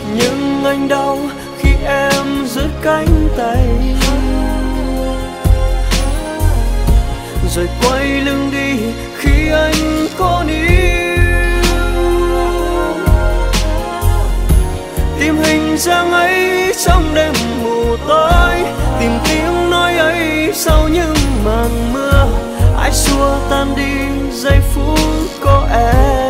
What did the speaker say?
Nhưng anh đau khi em rút cánh tay, rồi quay lưng đi khi anh có níu. Tìm hình dáng ấy trong đêm mù tối, tìm tiếng nói ấy sau những màn mưa. Ai xua tan đi giây phút có em.